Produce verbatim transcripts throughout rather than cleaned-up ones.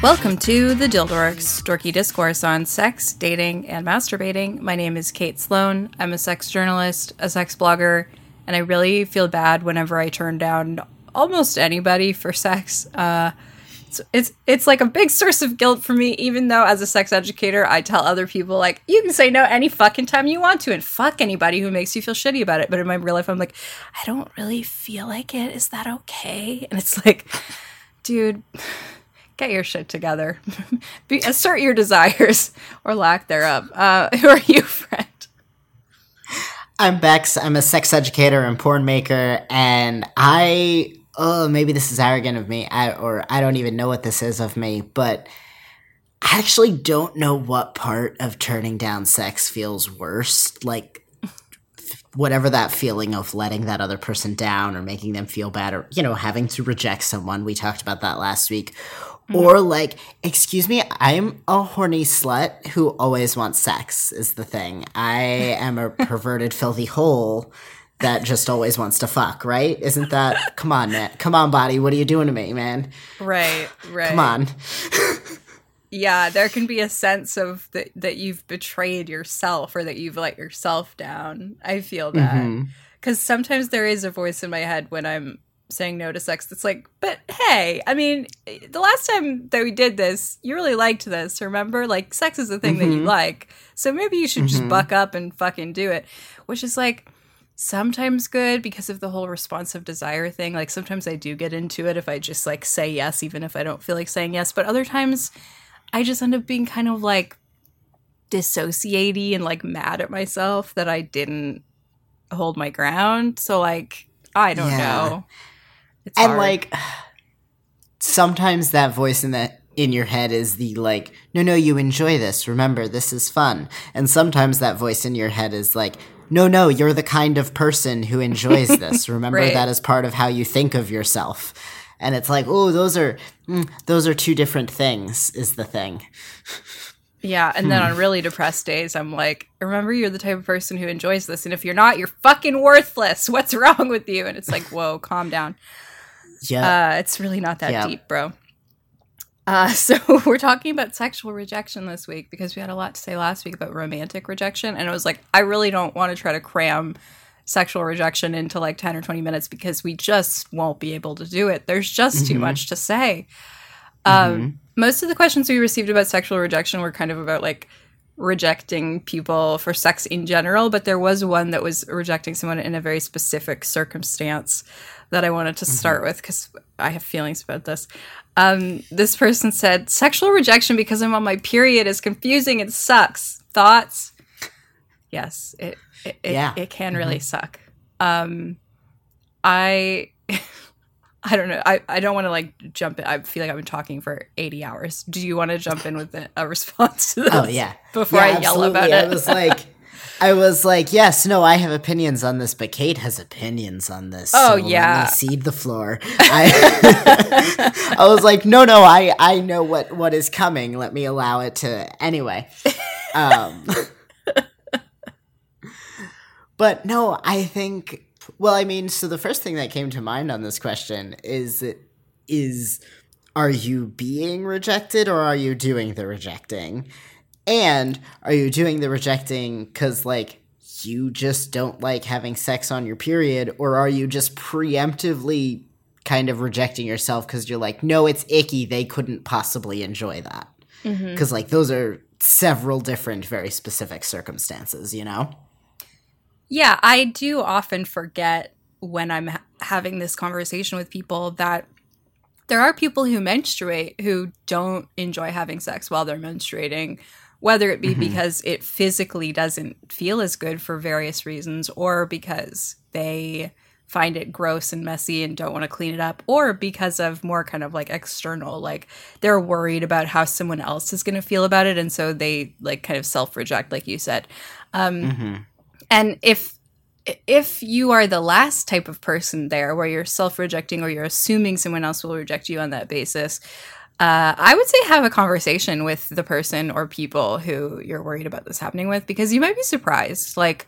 Welcome to the Dildorks, dorky discourse on sex, dating, and masturbating. My name is Kate Sloan. I'm a sex journalist, a sex blogger, and I really feel bad whenever I turn down almost anybody for sex. Uh, it's, it's it's like a big source of guilt for me, even though as a sex educator, I tell other people, like, you can say no any fucking time you want to, and fuck anybody who makes you feel shitty about it. But in my real life, I'm like, I don't really feel like it. Is that okay? And it's like, dude... Get your shit together. Be, assert your desires or lack thereof. Uh, who are you, friend? I'm Bex. I'm a sex educator and porn maker, and I, oh, maybe this is arrogant of me, I, or I don't even know what this is of me, but I actually don't know what part of turning down sex feels worse. Like, whatever that feeling of letting that other person down or making them feel bad or, you know, having to reject someone. We talked about that last week. Mm-hmm. Or like, excuse me, I'm a horny slut who always wants sex is the thing. I am a perverted, filthy hole that just always wants to fuck, right? Isn't that, come on, man. Come on, body. What are you doing to me, man? Right, right. Come on. Yeah, there can be a sense of that that you've betrayed yourself or that you've let yourself down. I feel that. Because mm-hmm. sometimes there is a voice in my head when I'm saying no to sex that's like, but hey, I mean, the last time that we did this, you really liked this, remember? Like, sex is the thing mm-hmm. that you like. So maybe you should mm-hmm. just buck up and fucking do it. Which is like sometimes good because of the whole responsive desire thing. Like sometimes I do get into it if I just like say yes, even if I don't feel like saying yes. But other times I just end up being kind of like dissociaty and like mad at myself that I didn't hold my ground. So like, I don't yeah. know. It's and hard. Like sometimes that voice in that in your head is the like, no, no, you enjoy this. Remember, this is fun. And sometimes that voice in your head is like, no, no, you're the kind of person who enjoys this. Remember, right. that is part of how you think of yourself. And it's like, oh, those are mm, those are two different things. Is the thing. Yeah, and then on really depressed days, I'm like, remember, you're the type of person who enjoys this, and if you're not, you're fucking worthless. What's wrong with you? And it's like, whoa, calm down. Yeah, uh, it's really not that yep. deep, bro. Uh, so we're talking about sexual rejection this week because we had a lot to say last week about romantic rejection, and it was like, I really don't want to try to cram sexual rejection into like ten or twenty minutes because we just won't be able to do it. There's just mm-hmm. too much to say. Um, mm-hmm. Most of the questions we received about sexual rejection were kind of about like rejecting people for sex in general, but there was one that was rejecting someone in a very specific circumstance that I wanted to mm-hmm. start with because I have feelings about this. Um, this person said, sexual rejection because I'm on my period is confusing and sucks. Thoughts? Yes, it it, yeah. it, it can mm-hmm. really suck. Um, I... I don't know. I, I don't want to like jump in. I feel like I've been talking for eighty hours. Do you want to jump in with a, a response to this? Oh, yeah. Before yeah, I yell about it. I was like, I was like, yes, no, I have opinions on this, but Kate has opinions on this. Oh, so yeah. Let me cede the floor. I, I was like, no, no, I, I know what, what is coming. Let me allow it to. Anyway. Um, but no, I think. Well, I mean, so the first thing that came to mind on this question is, is are you being rejected or are you doing the rejecting? And are you doing the rejecting because, like, you just don't like having sex on your period, or are you just preemptively kind of rejecting yourself because you're like, no, it's icky, they couldn't possibly enjoy that? Because, mm-hmm. like, those are several different, very specific circumstances, you know? Yeah, I do often forget when I'm ha- having this conversation with people that there are people who menstruate who don't enjoy having sex while they're menstruating, whether it be mm-hmm. because it physically doesn't feel as good for various reasons, or because they find it gross and messy and don't want to clean it up, or because of more kind of like external, like they're worried about how someone else is going to feel about it, and so they like kind of self-reject, like you said. Um, mm-hmm. And if if you are the last type of person there where you're self-rejecting or you're assuming someone else will reject you on that basis, uh, I would say have a conversation with the person or people who you're worried about this happening with, because you might be surprised. Like,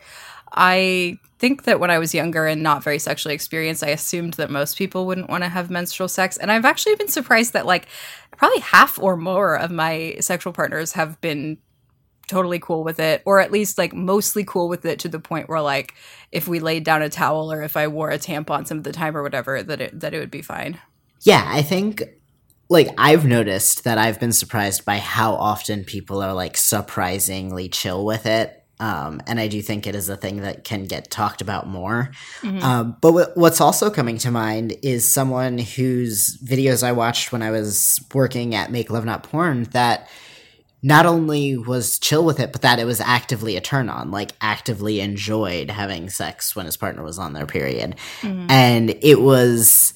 I think that when I was younger and not very sexually experienced, I assumed that most people wouldn't want to have menstrual sex. And I've actually been surprised that like probably half or more of my sexual partners have been totally cool with it, or at least like mostly cool with it to the point where like if we laid down a towel or if I wore a tampon some of the time or whatever, that it, that it would be fine. Yeah, I think like I've noticed that I've been surprised by how often people are like surprisingly chill with it. Um, and I do think it is a thing that can get talked about more. Mm-hmm. Um, but w- what's also coming to mind is someone whose videos I watched when I was working at Make Love Not Porn that not only was chill with it, but that it was actively a turn on, like actively enjoyed having sex when his partner was on their period. Mm-hmm. And it was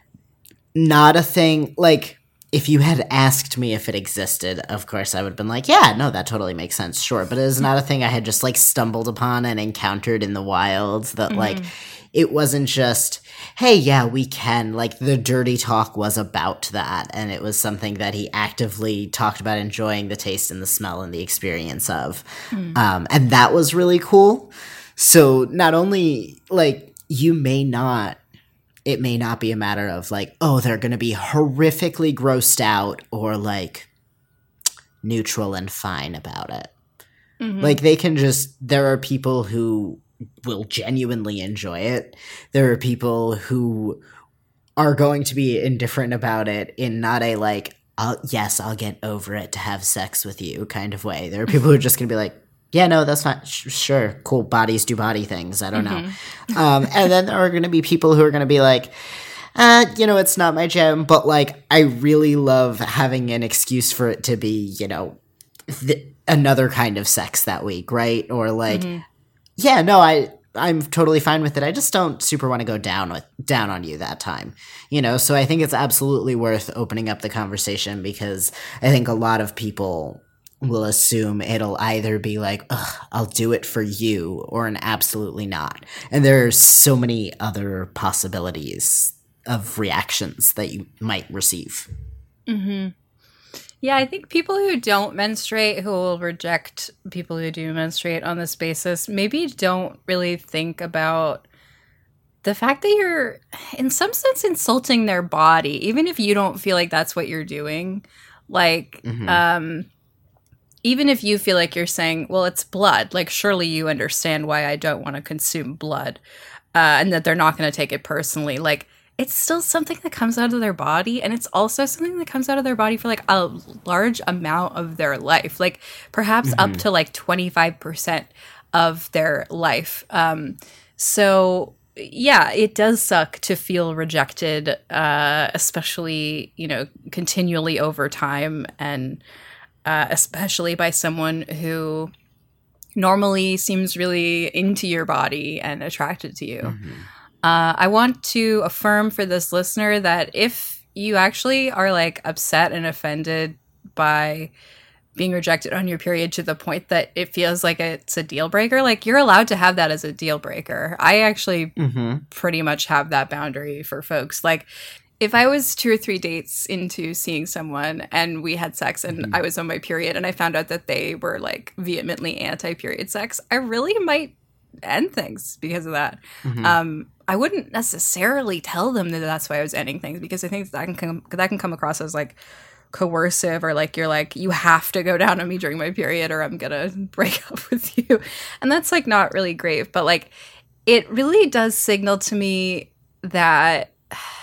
not a thing like, if you had asked me if it existed, of course I would have been like, yeah, no, that totally makes sense, sure. But it is not a thing I had just like stumbled upon and encountered in the wild. That mm-hmm. like, it wasn't just, hey, yeah, we can. Like the dirty talk was about that. And it was something that he actively talked about enjoying the taste and the smell and the experience of. Mm. Um, and that was really cool. So not only like you may not, it may not be a matter of like, oh, they're going to be horrifically grossed out or like neutral and fine about it. Mm-hmm. Like they can just, there are people who will genuinely enjoy it. There are people who are going to be indifferent about it in not a like, I'll, yes, I'll get over it to have sex with you kind of way. There are people who are just going to be like, yeah, no, that's not sh- sure. Cool. Bodies do body things. I don't mm-hmm. know. Um, and then there are going to be people who are going to be like, uh, you know, it's not my jam, but like, I really love having an excuse for it to be, you know, th- another kind of sex that week. Right. Or like, mm-hmm. yeah, no, I, I'm totally fine with it. I just don't super want to go down with down on you that time, you know? So I think it's absolutely worth opening up the conversation because I think a lot of people will assume it'll either be like, ugh, I'll do it for you, or an absolutely not. And there's so many other possibilities of reactions that you might receive. Mm-hmm. Yeah, I think people who don't menstruate, who will reject people who do menstruate on this basis, maybe don't really think about the fact that you're, in some sense, insulting their body, even if you don't feel like that's what you're doing. Like, mm-hmm. um... even if you feel like you're saying, well, it's blood, like surely you understand why I don't want to consume blood uh, and that they're not going to take it personally. Like it's still something that comes out of their body. And it's also something that comes out of their body for like a large amount of their life, like perhaps mm-hmm. up to like twenty-five percent of their life. Um, so yeah, it does suck to feel rejected, uh, especially, you know, continually over time and Uh, especially by someone who normally seems really into your body and attracted to you. Mm-hmm. Uh, I want to affirm for this listener that if you actually are like upset and offended by being rejected on your period to the point that it feels like it's a deal breaker, like you're allowed to have that as a deal breaker. I actually mm-hmm. pretty much have that boundary for folks. Like, if I was two or three dates into seeing someone and we had sex and mm-hmm. I was on my period and I found out that they were like vehemently anti-period sex, I really might end things because of that. Mm-hmm. Um, I wouldn't necessarily tell them that that's why I was ending things because I think that can come, that can come across as like coercive or like you're like, you have to go down on me during my period or I'm gonna break up with you. And that's like not really great, but like it really does signal to me that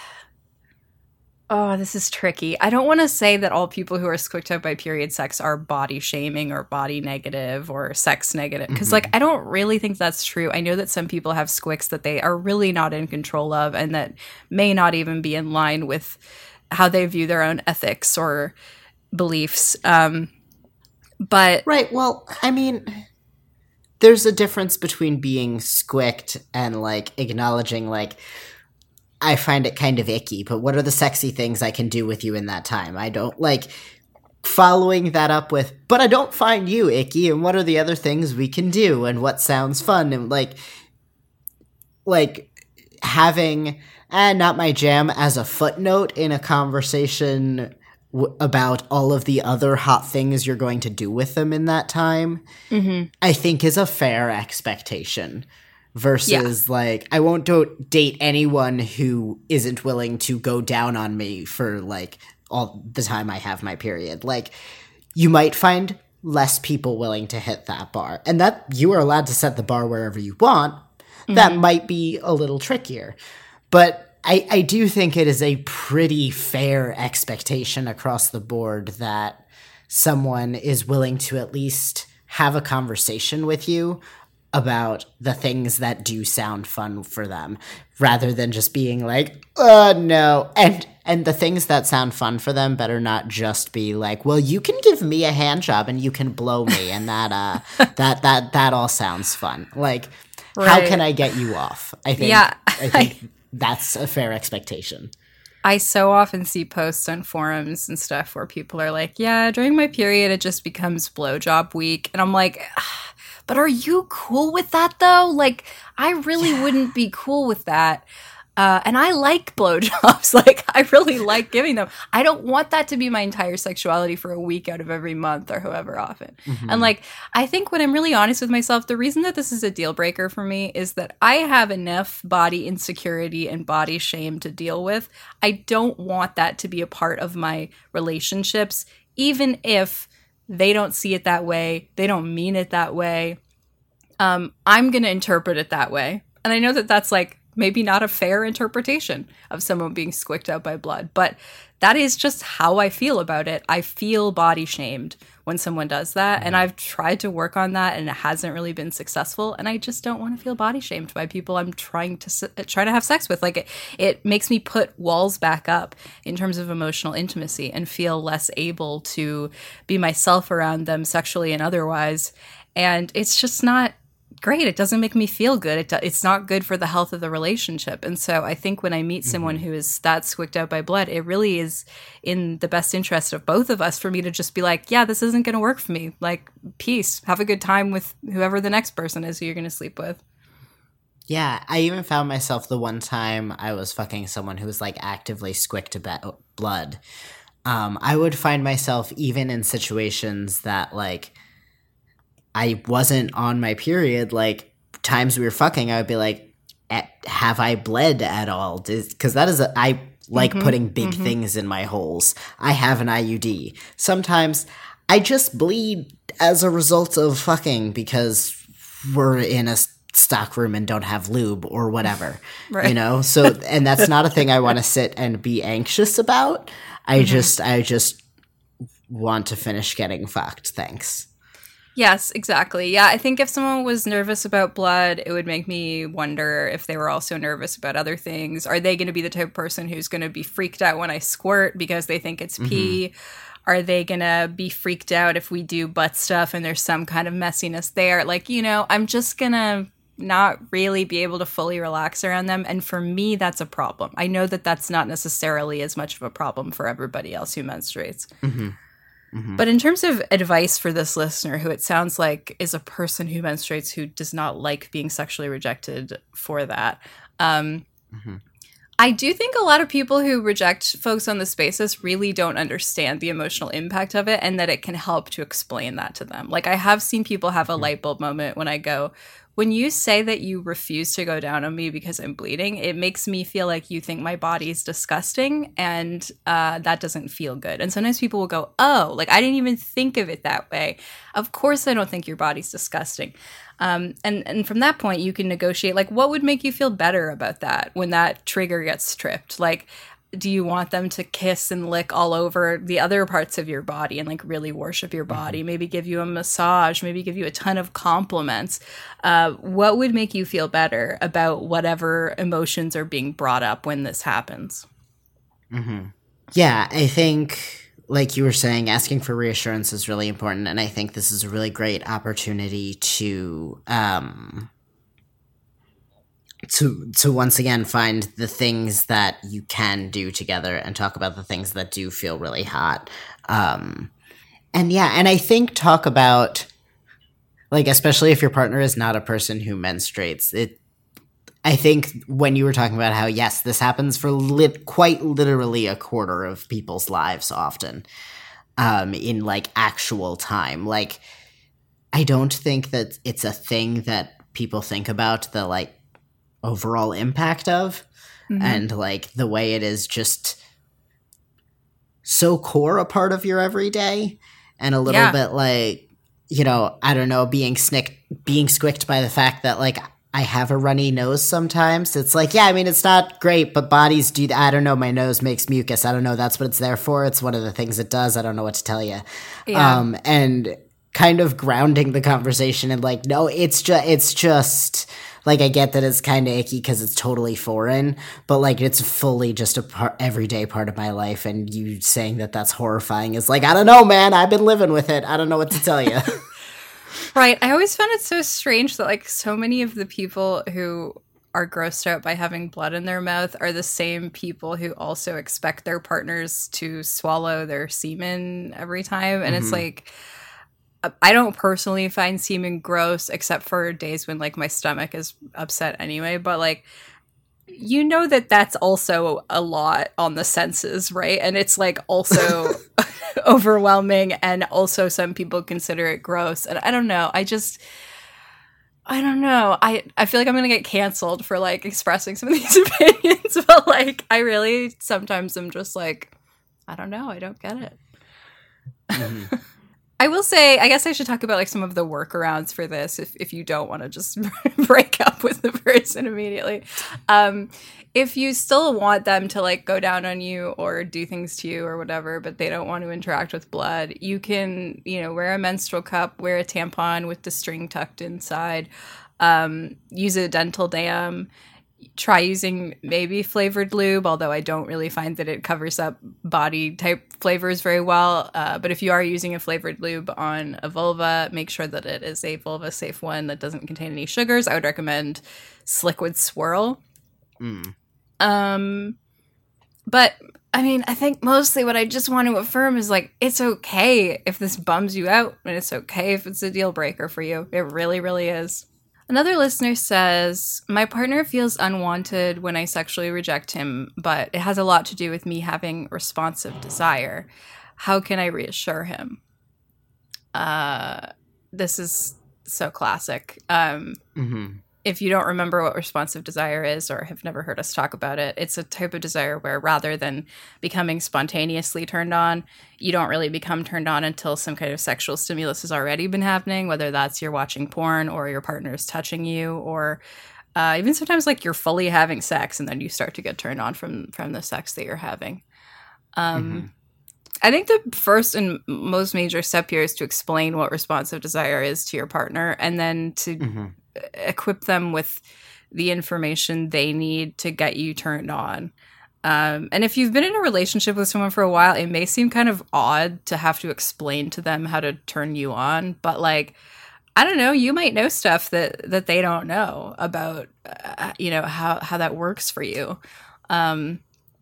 oh, this is tricky. I don't want to say that all people who are squicked out by period sex are body shaming or body negative or sex negative. Because, mm-hmm. like, I don't really think that's true. I know that some people have squicks that they are really not in control of and that may not even be in line with how they view their own ethics or beliefs. Um, but... Right. Well, I mean... There's a difference between being squicked and, like, acknowledging, like... I find it kind of icky, but what are the sexy things I can do with you in that time? I don't like following that up with, but I don't find you icky, and what are the other things we can do, and what sounds fun, and like, like having, eh, not my jam as a footnote in a conversation w- about all of the other hot things you're going to do with them in that time, mm-hmm. I think is a fair expectation. Versus, yeah. like, I won't do- date anyone who isn't willing to go down on me for, like, all the time I have my period. Like, you might find less people willing to hit that bar. And that you are allowed to set the bar wherever you want. Mm-hmm. That might be a little trickier. But I, I do think it is a pretty fair expectation across the board that someone is willing to at least have a conversation with you about the things that do sound fun for them, rather than just being like, oh no. And and the things that sound fun for them better not just be like, well, you can give me a hand job and you can blow me, and that uh that that that all sounds fun. Like, right. How can I get you off? I think yeah. I think that's a fair expectation. I so often see posts on forums and stuff where people are like, yeah, during my period it just becomes blowjob week. And I'm like, but are you cool with that, though? Like, I really yeah. wouldn't be cool with that. Uh, and I like blowjobs. Like, I really like giving them. I don't want that to be my entire sexuality for a week out of every month or however often. Mm-hmm. And, like, I think when I'm really honest with myself, the reason that this is a deal breaker for me is that I have enough body insecurity and body shame to deal with. I don't want that to be a part of my relationships, even if they don't see it that way. They don't mean it that way. Um, I'm going to interpret it that way. And I know that that's like maybe not a fair interpretation of someone being squicked out by blood, but that is just how I feel about it. I feel body shamed when someone does that. And I've tried to work on that and it hasn't really been successful. And I just don't want to feel body shamed by people I'm trying to trying to have sex with. Like it, it makes me put walls back up in terms of emotional intimacy and feel less able to be myself around them sexually and otherwise. And it's just not great. It doesn't make me feel good. It do- it's not good for the health of the relationship. And so I think when I meet mm-hmm. someone who is that squicked out by blood, it really is in the best interest of both of us for me to just be like, yeah, this isn't going to work for me. Like, peace. Have a good time with whoever the next person is who you're going to sleep with. Yeah, I even found myself the one time I was fucking someone who was like actively squicked about blood. Um, I would find myself even in situations that like I wasn't on my period, like times we were fucking, I would be like, have I bled at all? Because that is, a, I like mm-hmm, putting big mm-hmm. things in my holes. I have an I U D. Sometimes I just bleed as a result of fucking because we're in a stock room and don't have lube or whatever, right. You know? So, and that's not a thing I want to sit and be anxious about. I mm-hmm. just, I just want to finish getting fucked. Thanks. Yes, exactly. Yeah, I think if someone was nervous about blood, it would make me wonder if they were also nervous about other things. Are they going to be the type of person who's going to be freaked out when I squirt because they think it's mm-hmm. pee? Are they going to be freaked out if we do butt stuff and there's some kind of messiness there? Like, you know, I'm just going to not really be able to fully relax around them. And for me, that's a problem. I know that that's not necessarily as much of a problem for everybody else who menstruates. Mm-hmm. Mm-hmm. But in terms of advice for this listener, who it sounds like is a person who menstruates who does not like being sexually rejected for that, um, mm-hmm. I do think a lot of people who reject folks on this basis really don't understand the emotional impact of it and that it can help to explain that to them. Like I have seen people have a mm-hmm. light bulb moment when I go, when you say that you refuse to go down on me because I'm bleeding, it makes me feel like you think my body is disgusting, and uh, that doesn't feel good. And sometimes people will go, oh, like I didn't even think of it that way. Of course I don't think your body's disgusting. Um, and, and from that point, you can negotiate, like, what would make you feel better about that when that trigger gets tripped? Like, do you want them to kiss and lick all over the other parts of your body and like really worship your body? Mm-hmm. Maybe give you a massage, maybe give you a ton of compliments. Uh, what would make you feel better about whatever emotions are being brought up when this happens? Mm-hmm. Yeah, I think, like you were saying, asking for reassurance is really important. And I think this is a really great opportunity to, um, to to once again find the things that you can do together and talk about the things that do feel really hot. Um, and yeah, and I think talk about, like, especially if your partner is not a person who menstruates, it, I think when you were talking about how, yes, this happens for lit- quite literally a quarter of people's lives often, um, in, like, actual time. Like, I don't think that it's a thing that people think about the, like, overall impact of. Mm-hmm. And, like, the way it is just so core a part of your everyday. And a little yeah. bit, like, you know, I don't know, being snicked, being squicked by the fact that, like, I have a runny nose sometimes. It's like, yeah, I mean, it's not great, but bodies do that. I don't know, my nose makes mucus. I don't know, that's what it's there for. It's one of the things it does. I don't know what to tell you. Yeah. Um, and kind of grounding the conversation and like, no, it's just, it's just, like, I get that it's kind of icky because it's totally foreign, but, like, it's fully just a par- everyday part of my life, and you saying that that's horrifying is like, I don't know, man, I've been living with it. I don't know what to tell you. Right. I always found it so strange that, like, so many of the people who are grossed out by having blood in their mouth are the same people who also expect their partners to swallow their semen every time. And mm-hmm. it's like, I don't personally find semen gross, except for days when, like, my stomach is upset anyway. But, like, you know that that's also a lot on the senses, right? And it's, like, also overwhelming, and also some people consider it gross. And I don't know. I just, I don't know. I, I feel like I'm going to get canceled for, like, expressing some of these opinions. But, like, I really sometimes am just like, I don't know. I don't get it. Mm-hmm. I will say, I guess I should talk about, like, some of the workarounds for this if, if you don't want to just break up with the person immediately. Um, if you still want them to, like, go down on you or do things to you or whatever, but they don't want to interact with blood, you can, you know, wear a menstrual cup, wear a tampon with the string tucked inside, um, use a dental dam. Try using maybe flavored lube, although I don't really find that it covers up body type flavors very well. Uh, but if you are using a flavored lube on a vulva, make sure that it is a vulva safe one that doesn't contain any sugars. I would recommend Sliquid Swirl. Mm. Um, but I mean, I think mostly what I just want to affirm is, like, it's okay if this bums you out, and it's okay if it's a deal breaker for you. It really, really is. Another listener says, my partner feels unwanted when I sexually reject him, but it has a lot to do with me having responsive desire. How can I reassure him? Uh, this is so classic. Um, mm-hmm. If you don't remember what responsive desire is or have never heard us talk about it, it's a type of desire where rather than becoming spontaneously turned on, you don't really become turned on until some kind of sexual stimulus has already been happening, whether that's you're watching porn or your partner's touching you, or uh, even sometimes, like, you're fully having sex and then you start to get turned on from, from the sex that you're having. Um, mm-hmm. I think the first and most major step here is to explain what responsive desire is to your partner, and then to mm-hmm. equip them with the information they need to get you turned on. Um, and if you've been in a relationship with someone for a while, it may seem kind of odd to have to explain to them how to turn you on. But, like, I don't know, you might know stuff that, that they don't know about, uh, you know, how, how that works for you. Um,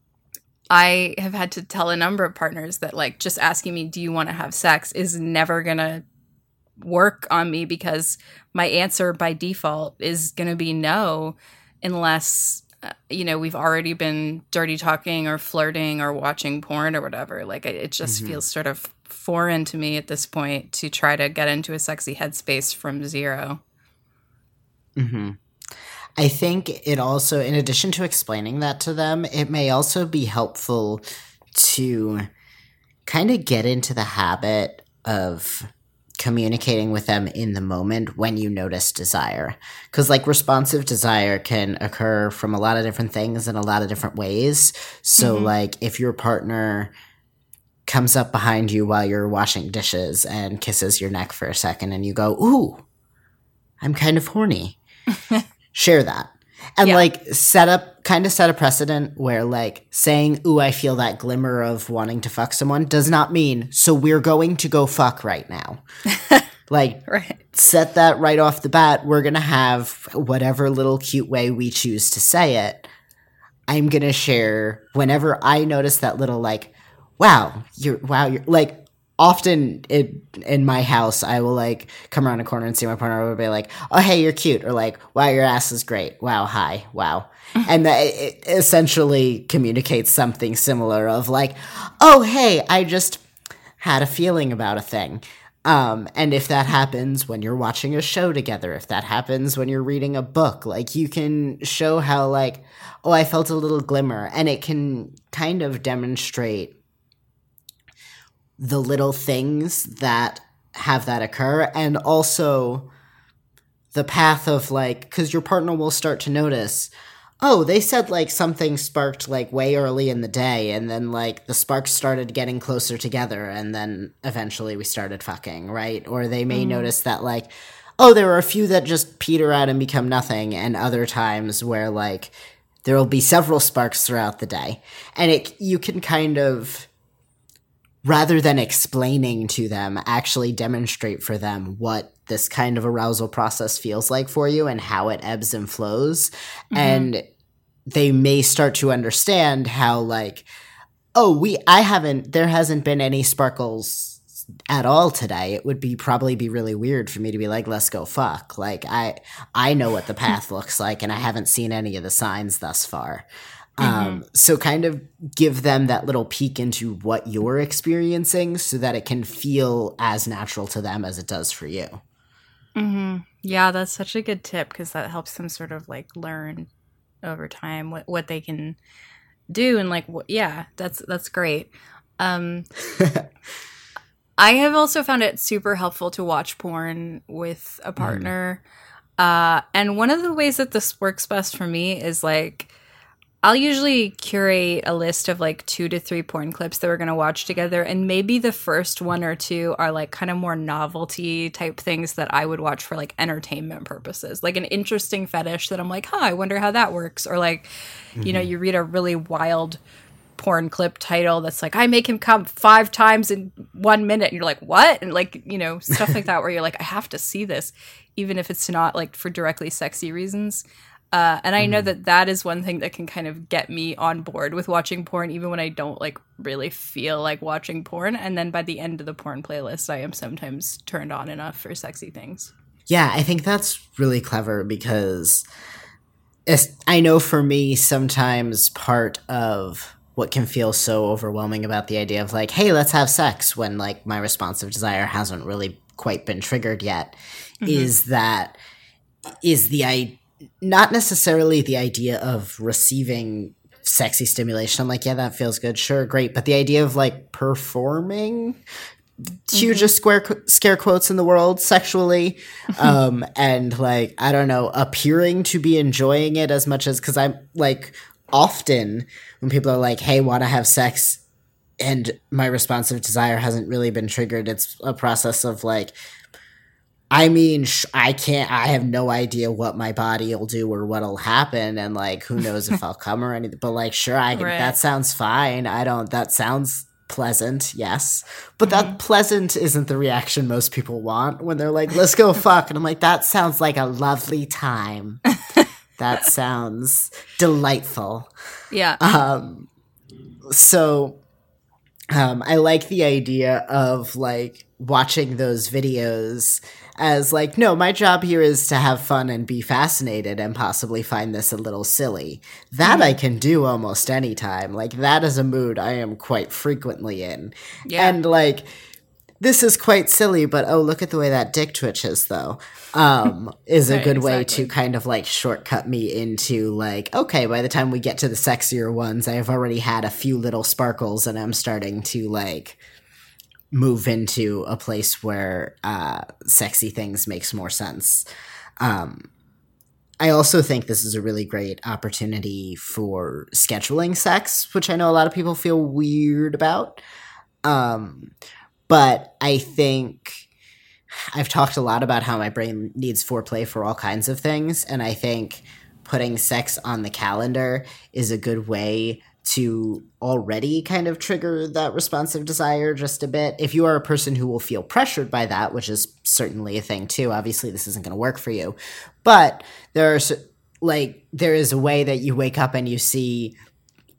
I have had to tell a number of partners that, like, just asking me, do you want to have sex, is never going to work on me, because my answer by default is going to be no, unless, uh, you know, we've already been dirty talking or flirting or watching porn or whatever. Like, it just mm-hmm. feels sort of foreign to me at this point to try to get into a sexy headspace from zero. Mm-hmm. I think it also, in addition to explaining that to them, it may also be helpful to kind of get into the habit of communicating with them in the moment when you notice desire. Because, like, responsive desire can occur from a lot of different things in a lot of different ways. So, mm-hmm. like, if your partner comes up behind you while you're washing dishes and kisses your neck for a second and you go, ooh, I'm kind of horny. Share that. And, yeah. like, set up, kind of set a precedent where, like, saying, ooh, I feel that glimmer of wanting to fuck someone does not mean, so we're going to go fuck right now. Like, right. Set that right off the bat. We're going to have whatever little cute way we choose to say it. I'm going to share whenever I notice that little, like, wow, you're, wow, you're, like, often it, in my house, I will like come around a corner and see my partner will be like, oh, hey, you're cute. Or like, wow, your ass is great. Wow, hi, wow. And that it essentially communicates something similar of like, oh, hey, I just had a feeling about a thing. Um, and if that happens when you're watching a show together, if that happens when you're reading a book, like you can show how like, oh, I felt a little glimmer. And it can kind of demonstrate the little things that have that occur, and also the path of like, because your partner will start to notice, oh, they said like something sparked like way early in the day, and then like the sparks started getting closer together, and then eventually we started fucking, right? Or they may mm. notice that like, oh, there were a few that just peter out and become nothing, and other times where like there will be several sparks throughout the day, and it you can kind of, rather than explaining to them, actually demonstrate for them what this kind of arousal process feels like for you and how it ebbs and flows. Mm-hmm. And they may start to understand how like, oh, we, I haven't, there hasn't been any sparkles at all today. It would be probably be really weird for me to be like, let's go fuck. Like I, I know what the path looks like and I haven't seen any of the signs thus far. Mm-hmm. Um, so kind of give them that little peek into what you're experiencing so that it can feel as natural to them as it does for you. Mm-hmm. Yeah, that's such a good tip because that helps them sort of like learn over time what, what they can do. And like, wh- yeah, that's, that's great. Um, I have also found it super helpful to watch porn with a partner. Mm. Uh, and one of the ways that this works best for me is like, I'll usually curate a list of like two to three porn clips that we're going to watch together. And maybe the first one or two are like kind of more novelty type things that I would watch for like entertainment purposes, like an interesting fetish that I'm like, huh, I wonder how that works. Or like, mm-hmm. you know, you read a really wild porn clip title that's like, I make him come five times in one minute. And you're like, what? And like, you know, stuff like that where you're like, I have to see this, even if it's not like for directly sexy reasons. Uh, and I mm. know that that is one thing that can kind of get me on board with watching porn, even when I don't like really feel like watching porn. And then by the end of the porn playlist, I am sometimes turned on enough for sexy things. Yeah, I think that's really clever because I know for me, sometimes part of what can feel so overwhelming about the idea of like, hey, let's have sex when like my responsive desire hasn't really quite been triggered yet mm-hmm. is that is the idea. Not necessarily the idea of receiving sexy stimulation. I'm like, yeah, that feels good. Sure, great. But the idea of like performing mm-hmm. hugest square scare quotes in the world sexually, um, and like, I don't know, appearing to be enjoying it as much as, because I'm like, often when people are like, hey, want to have sex and my responsive desire hasn't really been triggered, it's a process of like, I mean, sh- I can't, I have no idea what my body will do or what'll happen. And like, who knows if I'll come or anything, but like, sure, I can, right. that sounds fine. I don't, that sounds pleasant. Yes. But mm-hmm. that pleasant isn't the reaction most people want when they're like, let's go fuck. And I'm like, that sounds like a lovely time. That sounds delightful. Yeah. Um, so, um, I like the idea of like watching those videos as like, no, my job here is to have fun and be fascinated and possibly find this a little silly. That mm-hmm. I can do almost any time. Like, that is a mood I am quite frequently in. Yeah. And like, this is quite silly, but oh, look at the way that dick twitches, though, um, is a right, good way exactly. to kind of like shortcut me into like, okay, by the time we get to the sexier ones, I have already had a few little sparkles and I'm starting to like move into a place where uh, sexy things makes more sense. Um, I also think this is a really great opportunity for scheduling sex, which I know a lot of people feel weird about. Um, but I think I've talked a lot about how my brain needs foreplay for all kinds of things. And I think putting sex on the calendar is a good way to already kind of trigger that responsive desire just a bit. If you are a person who will feel pressured by that, which is certainly a thing too, obviously this isn't going to work for you, but there's like, there is a way that you wake up and you see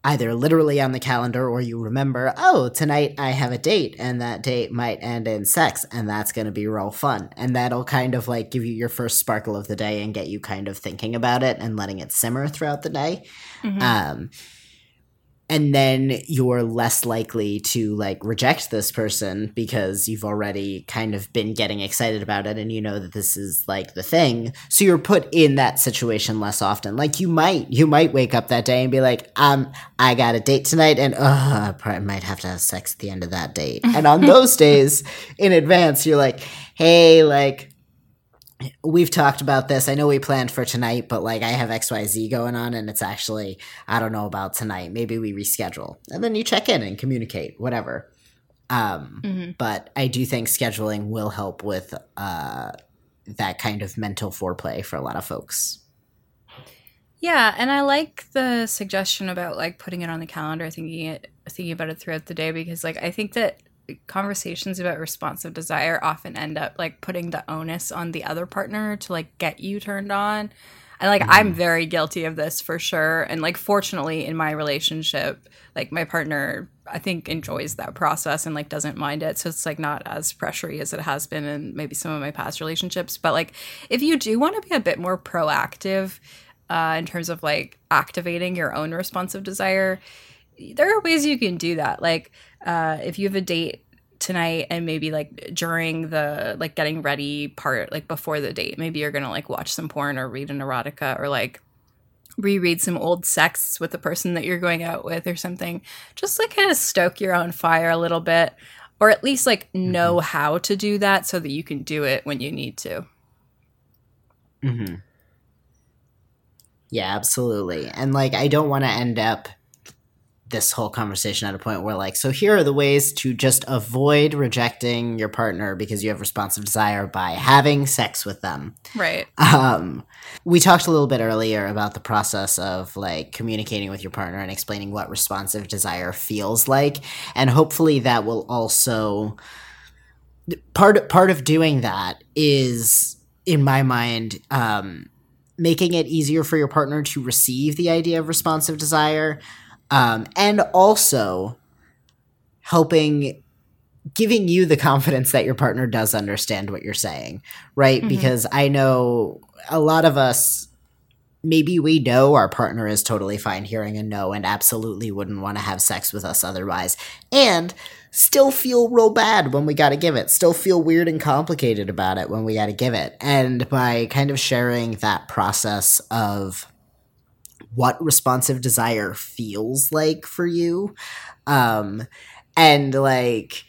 either literally on the calendar or you remember, oh, tonight I have a date and that date might end in sex and that's going to be real fun. And that'll kind of like give you your first sparkle of the day and get you kind of thinking about it and letting it simmer throughout the day. Mm-hmm. Um, and then you're less likely to like reject this person because you've already kind of been getting excited about it and you know that this is like the thing. So you're put in that situation less often. Like you might, you might wake up that day and be like, um, I got a date tonight and uh, I probably might have to have sex at the end of that date. And on those days in advance, you're like, hey, like, we've talked about this. I know we planned for tonight, but like I have X Y Z going on and it's actually, I don't know about tonight. Maybe we reschedule. And then you check in and communicate, whatever. Um, mm-hmm. But I do think scheduling will help with uh, that kind of mental foreplay for a lot of folks. Yeah, and I like the suggestion about like putting it on the calendar, thinking it, thinking about it throughout the day, because like I think that conversations about responsive desire often end up like putting the onus on the other partner to like get you turned on. And like mm-hmm. I'm very guilty of this for sure. And like fortunately in my relationship, like my partner I think enjoys that process and like doesn't mind it. So it's like not as pressury as it has been in maybe some of my past relationships. But like if you do want to be a bit more proactive uh, in terms of like activating your own responsive desire, there are ways you can do that. Like uh, if you have a date tonight and maybe like during the like getting ready part, like before the date, maybe you're gonna like watch some porn or read an erotica or like reread some old sex with the person that you're going out with or something. Just like kind of stoke your own fire a little bit, or at least like know mm-hmm. how to do that so that you can do it when you need to. Mm-hmm. Yeah, absolutely. And like I don't want to end up this whole conversation at a point where like, so here are the ways to just avoid rejecting your partner because you have responsive desire by having sex with them. Right. Um, we talked a little bit earlier about the process of like communicating with your partner and explaining what responsive desire feels like. And hopefully that will also part, part of doing that is in my mind, um, making it easier for your partner to receive the idea of responsive desire. Um, and also helping, giving you the confidence that your partner does understand what you're saying, right? Mm-hmm. Because I know a lot of us, maybe we know our partner is totally fine hearing a no and absolutely wouldn't want to have sex with us otherwise, and still feel real bad when we got to give it, still feel weird and complicated about it when we got to give it. And by kind of sharing that process of what responsive desire feels like for you. Um, and like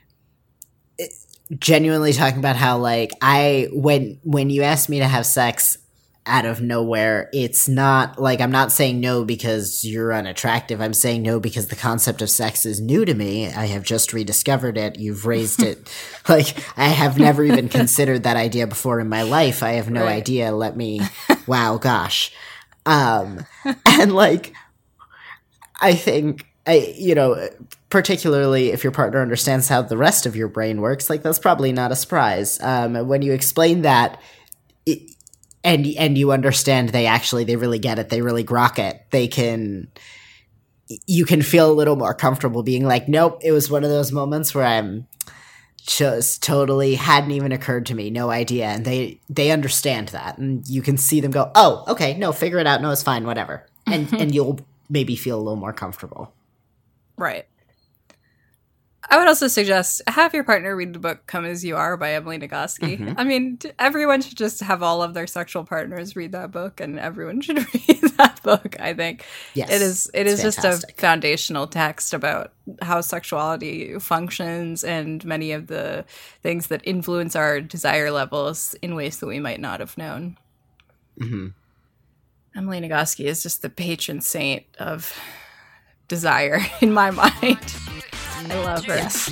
genuinely talking about how like I, when, when you asked me to have sex out of nowhere, it's not like, I'm not saying no because you're unattractive. I'm saying no because the concept of sex is new to me. I have just rediscovered it. You've raised it. Like I have never even considered that idea before in my life. I have no right. idea. Let me, wow, gosh. Um, and like, I think, I, you know, particularly if your partner understands how the rest of your brain works, like that's probably not a surprise. Um, when you explain that it, and, and you understand they actually, they really get it. They really grok it. They can, you can feel a little more comfortable being like, nope, it was one of those moments where I'm just totally hadn't even occurred to me, no idea, and they they understand that, and you can see them go, oh, okay, no, figure it out, no, it's fine, whatever, and and you'll maybe feel a little more comfortable. Right. I would also suggest have your partner read the book Come As You Are by Emily Nagoski. Mm-hmm. I mean, everyone should just have all of their sexual partners read that book, and everyone should read that book, I think. Yes, it is It is just a foundational text about how sexuality functions and many of the things that influence our desire levels in ways that we might not have known. Mm-hmm. Emily Nagoski is just the patron saint of desire in my mind. I love her. Yes.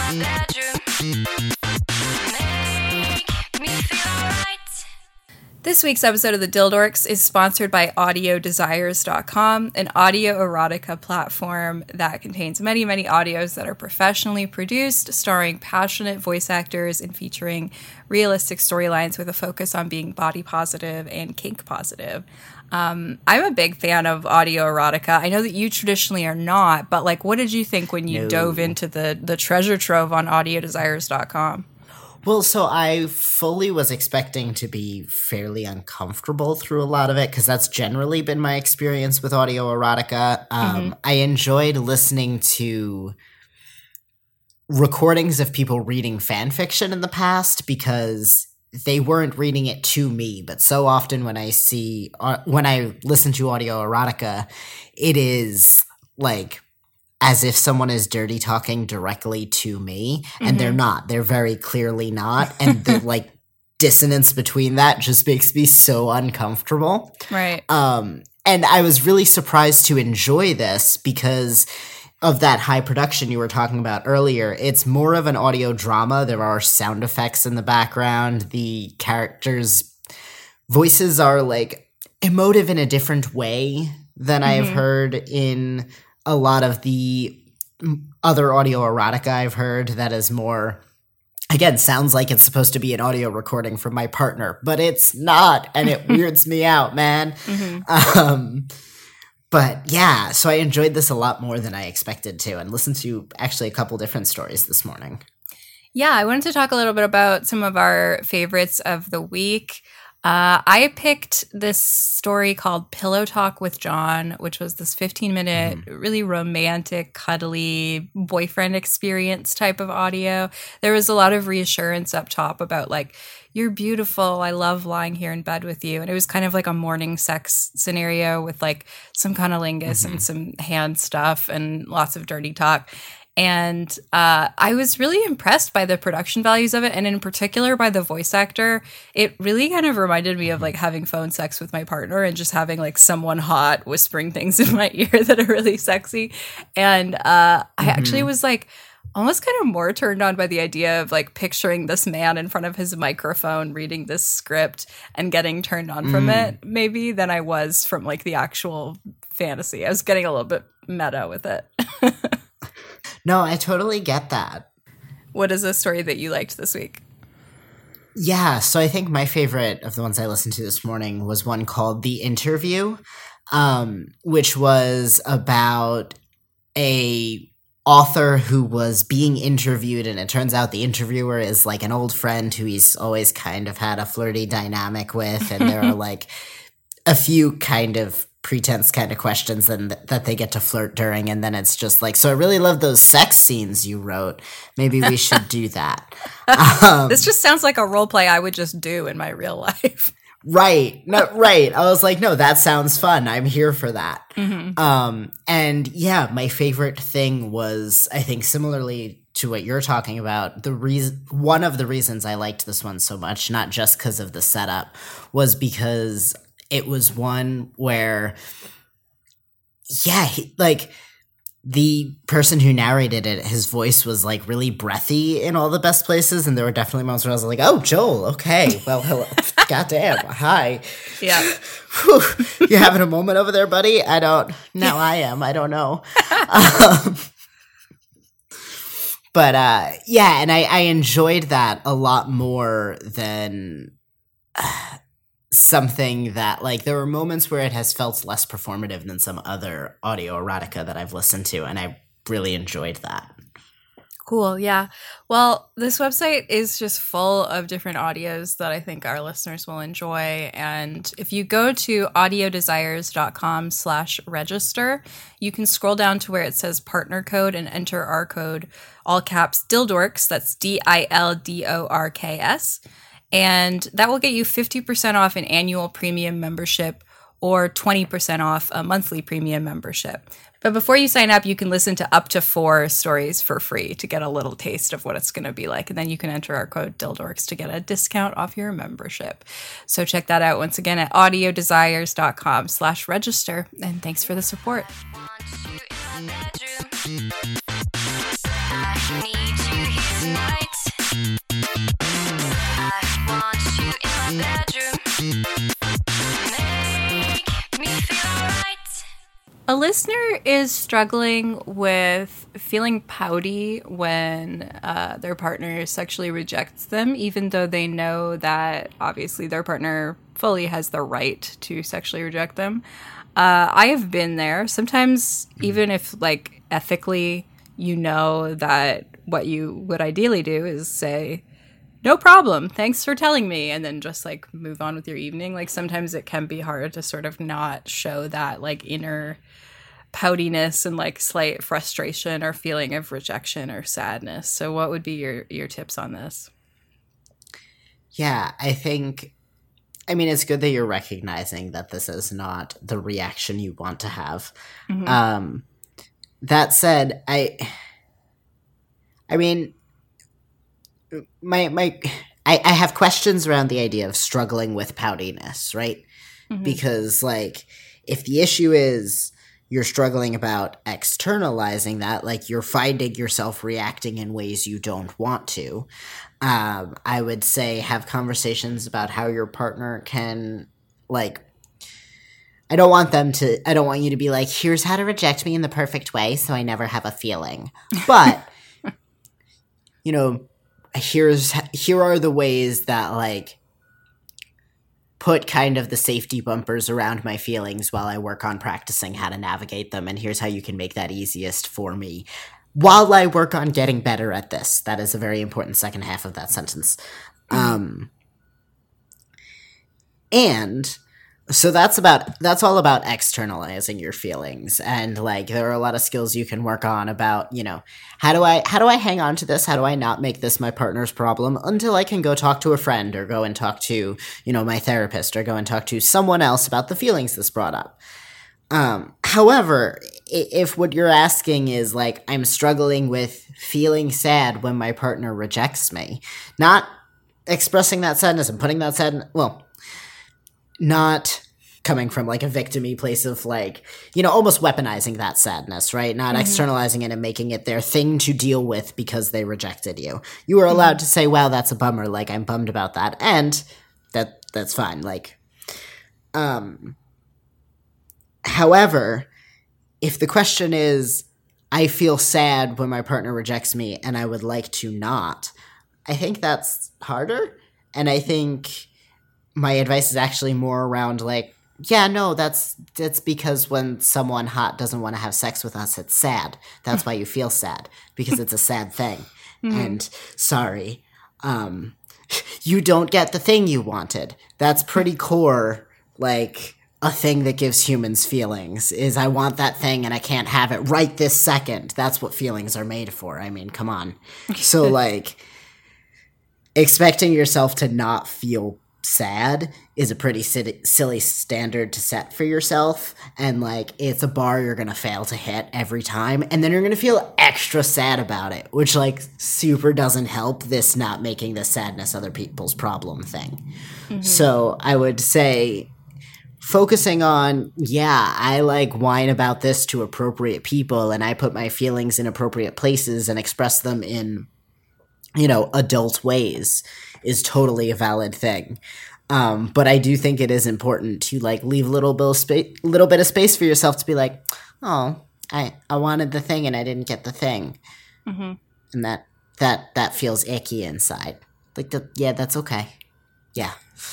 This This week's episode of the Dildorks is sponsored by audio desires dot com, an audio erotica platform that contains many, many audios that are professionally produced, starring passionate voice actors and featuring realistic storylines with a focus on being body positive and kink positive. Um, I'm a big fan of audio erotica. I know that you traditionally are not, but like, what did you think when you no. dove into the, the treasure trove on audio desires dot com? Well, so I fully was expecting to be fairly uncomfortable through a lot of it because that's generally been my experience with audio erotica. Um, mm-hmm. I enjoyed listening to recordings of people reading fan fiction in the past because they weren't reading it to me. But so often when I see, uh, when I listen to audio erotica, it is like as if someone is dirty talking directly to me, and mm-hmm. they're not. They're very clearly not. And the like dissonance between that just makes me so uncomfortable. Right. Um, and I was really surprised to enjoy this because of that high production you were talking about earlier. It's more of an audio drama. There are sound effects in the background. The characters' voices are like emotive in a different way than mm-hmm. I have heard in a lot of the other audio erotica I've heard that is more, again, sounds like it's supposed to be an audio recording from my partner, but it's not, and it weirds me out, man. Mm-hmm. Um, but yeah, so I enjoyed this a lot more than I expected to, and listened to actually a couple different stories this morning. Yeah, I wanted to talk a little bit about some of our favorites of the week. Uh, I picked this story called Pillow Talk with John, which was this fifteen-minute, mm. really romantic, cuddly boyfriend experience type of audio. There was a lot of reassurance up top about, like, you're beautiful, I love lying here in bed with you. And it was kind of like a morning sex scenario with, like, some cunnilingus mm-hmm. and some hand stuff and lots of dirty talk. And uh, I was really impressed by the production values of it, and in particular by the voice actor. It really kind of reminded me of like having phone sex with my partner and just having like someone hot whispering things in my ear that are really sexy. And uh, mm-hmm. I actually was like almost kind of more turned on by the idea of like picturing this man in front of his microphone reading this script and getting turned on mm. from it, maybe, than I was from like the actual fantasy. I was getting a little bit meta with it. No, I totally get that. What is a story that you liked this week? Yeah, so I think my favorite of the ones I listened to this morning was one called The Interview, um, which was about a author who was being interviewed, and it turns out the interviewer is like an old friend who he's always kind of had a flirty dynamic with, and there are like a few kind of pretense kind of questions and th- that they get to flirt during, and then it's just like, so I really love those sex scenes you wrote. Maybe we should do that. Um, this just sounds like a role play I would just do in my real life. Right. No, right. I was like, no, that sounds fun. I'm here for that. Mm-hmm. Um, and yeah, my favorite thing was, I think similarly to what you're talking about, the reason, one of the reasons I liked this one so much, not just because of the setup, was because it was one where, yeah, he, like the person who narrated it, his voice was like really breathy in all the best places. And there were definitely moments where I was like, oh, Joel, okay, well, hello. Goddamn, hi. Yeah. You having a moment over there, buddy? I don't, no, I am. I don't know. um, but uh, yeah, and I, I enjoyed that a lot more than Uh, something that, like, there were moments where it has felt less performative than some other audio erotica that I've listened to, and I really enjoyed that. Cool, yeah. Well, this website is just full of different audios that I think our listeners will enjoy, and if you go to audio desires dot com slash register, you can scroll down to where it says partner code and enter our code, all caps, Dildorks, that's D I L D O R K S, and that will get you fifty percent off an annual premium membership or twenty percent off a monthly premium membership. But before you sign up, you can listen to up to four stories for free to get a little taste of what it's going to be like. And then you can enter our code Dildorks to get a discount off your membership. So check that out once again at audio desires dot com slash register. And thanks for the support. I want you in my bedroom. a listener is struggling with feeling pouty when uh, their partner sexually rejects them, even though they know that obviously their partner fully has the right to sexually reject them. Uh, I have been there. Sometimes, mm-hmm. even if like ethically, you know that what you would ideally do is say, no problem, thanks for telling me, and then just like move on with your evening. Like sometimes it can be hard to sort of not show that like inner poutiness and like slight frustration or feeling of rejection or sadness. So what would be your your tips on this? Yeah, I think, I mean, it's good that you're recognizing that this is not the reaction you want to have. Mm-hmm. Um, that said, I, I mean, my, my, I, I have questions around the idea of struggling with poutiness, right? Mm-hmm. Because like, if the issue is you're struggling about externalizing that, like you're finding yourself reacting in ways you don't want to, um, I would say have conversations about how your partner can, like, I don't want them to, I don't want you to be like, here's how to reject me in the perfect way so I never have a feeling. But, you know, here's, here are the ways that, like, put kind of the safety bumpers around my feelings while I work on practicing how to navigate them, and here's how you can make that easiest for me while I work on getting better at this. That is a very important second half of that sentence. Mm-hmm. Um, and so that's about, that's all about externalizing your feelings. And like, there are a lot of skills you can work on about, you know, how do I, how do I hang on to this? How do I not make this my partner's problem until I can go talk to a friend or go and talk to, you know, my therapist or go and talk to someone else about the feelings this brought up. Um, however, if what you're asking is like, I'm struggling with feeling sad when my partner rejects me, not expressing that sadness and putting that sadness, well, not coming from like a victim-y place of like, you know, almost weaponizing that sadness, right? Not mm-hmm. externalizing it and making it their thing to deal with because they rejected you. You are allowed mm-hmm. to say, wow, that's a bummer. Like, I'm bummed about that. And that that's fine. Like, um, however, if the question is, I feel sad when my partner rejects me and I would like to not, I think that's harder. And I think my advice is actually more around like, yeah, no, that's that's because when someone hot doesn't want to have sex with us, it's sad. That's why you feel sad, because it's a sad thing. Mm-hmm. And sorry, um, you don't get the thing you wanted. That's pretty core, like a thing that gives humans feelings is I want that thing and I can't have it right this second. That's what feelings are made for. I mean, come on. So like expecting yourself to not feel sad is a pretty silly standard to set for yourself, and like it's a bar you're gonna fail to hit every time, and then you're gonna feel extra sad about it, which like super doesn't help this not making the sadness other people's problem thing. Mm-hmm. So I would say focusing on, yeah, I like whine about this to appropriate people and I put my feelings in appropriate places and express them in, you know, adult ways is totally a valid thing. Um, but I do think it is important to like leave a little bit of space, little bit of space for yourself to be like, oh, I, I wanted the thing and I didn't get the thing. Mm-hmm. And that, that, that feels icky inside. Like, the, yeah, that's okay. Yeah.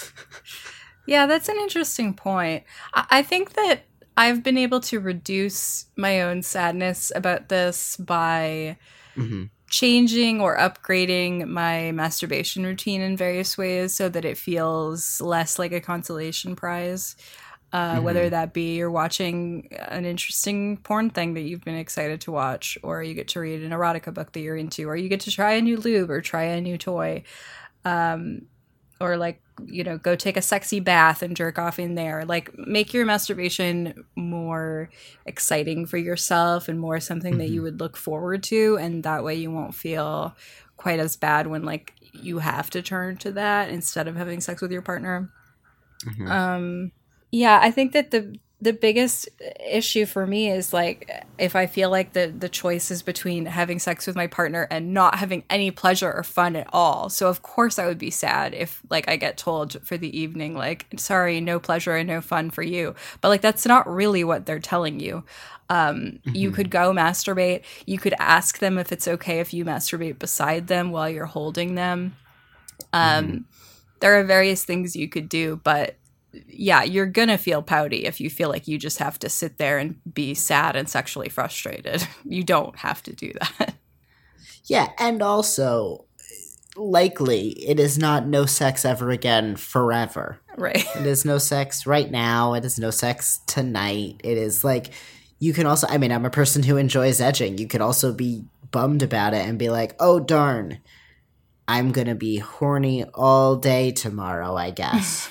Yeah, that's an interesting point. I, I think that I've been able to reduce my own sadness about this by mm-hmm. changing or upgrading my masturbation routine in various ways so that it feels less like a consolation prize. Uh, mm-hmm. Whether that be you're watching an interesting porn thing that you've been excited to watch, or you get to read an erotica book that you're into, or you get to try a new lube or try a new toy. Um, or like, you know, go take a sexy bath and jerk off in there. Like, make your masturbation more exciting for yourself and more something mm-hmm. that you would look forward to. And that way you won't feel quite as bad when, like, you have to turn to that instead of having sex with your partner. Mm-hmm. Um, yeah, I think that the the biggest issue for me is like if I feel like the the choice is between having sex with my partner and not having any pleasure or fun at all. So of course I would be sad if like I get told for the evening like, sorry, no pleasure and no fun for you. But like that's not really what they're telling you. Um, mm-hmm. You could go masturbate. You could ask them if it's okay if you masturbate beside them while you're holding them. Um, mm-hmm. There are various things you could do, but yeah, you're gonna feel pouty if you feel like you just have to sit there and be sad and sexually frustrated. You don't have to do that. Yeah, and also, likely, it is not no sex ever again forever. Right. It is no sex right now. It is no sex tonight. It is like, you can also, I mean, I'm a person who enjoys edging. You could also be bummed about it and be like, oh, darn, I'm gonna be horny all day tomorrow, I guess.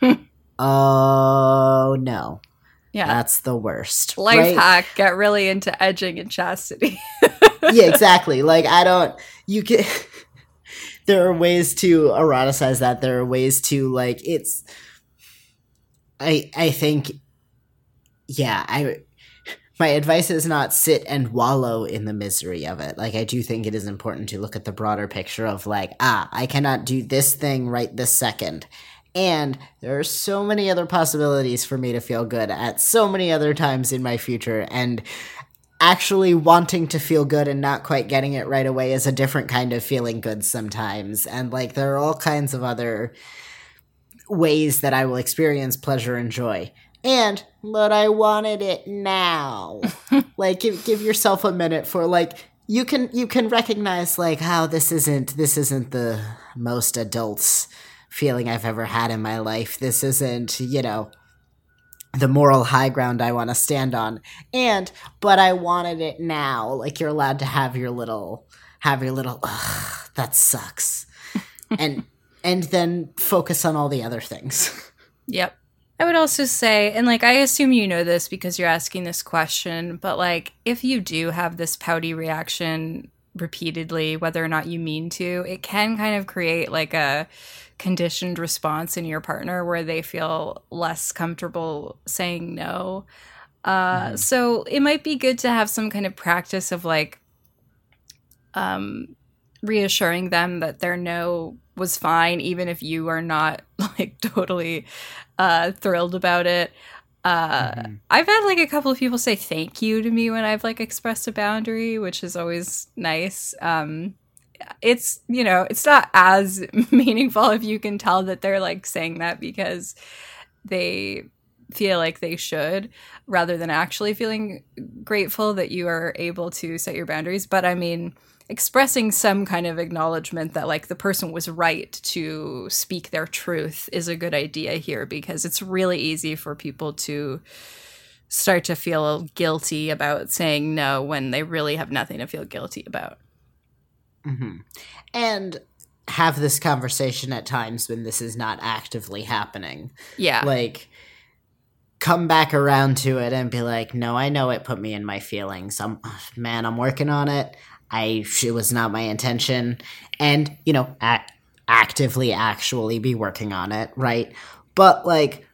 Oh, no. Yeah. That's the worst. Life right? hack, get really into edging and chastity. Yeah, exactly. Like, I don't, you can, there are ways to eroticize that. There are ways to, like, it's, I, I think, yeah, I, my advice is not sit and wallow in the misery of it. Like, I do think it is important to look at the broader picture of, like, ah, I cannot do this thing right this second. And there are so many other possibilities for me to feel good at so many other times in my future. And actually wanting to feel good and not quite getting it right away is a different kind of feeling good sometimes. And like there are all kinds of other ways that I will experience pleasure and joy. And, but I wanted it now. Like, give, give yourself a minute for like, you can, you can recognize like how this isn't, this isn't the most adults feeling I've ever had in my life. This isn't, you know, the moral high ground I want to stand on. And, but I wanted it now. Like, you're allowed to have your little, have your little, ugh, that sucks. and, and then focus on all the other things. Yep. I would also say, and like, I assume you know this because you're asking this question, but like, if you do have this pouty reaction repeatedly, whether or not you mean to, it can kind of create like a conditioned response in your partner where they feel less comfortable saying no. Uh, mm. So it might be good to have some kind of practice of like um, reassuring them that their no was fine, even if you are not like totally uh, thrilled about it. Uh, mm-hmm. I've had like a couple of people say thank you to me when I've like expressed a boundary, which is always nice. Um, it's, you know, it's not as meaningful if you can tell that they're like saying that because they feel like they should, rather than actually feeling grateful that you are able to set your boundaries. But I mean, expressing some kind of acknowledgement that like the person was right to speak their truth is a good idea here, because it's really easy for people to start to feel guilty about saying no when they really have nothing to feel guilty about. Mm-hmm. And have this conversation at times when this is not actively happening. Yeah. Like, come back around to it and be like, no, I know it put me in my feelings. I'm, man, I'm working on it. I, it was not my intention. And, you know, a- actively actually be working on it, right? But, like,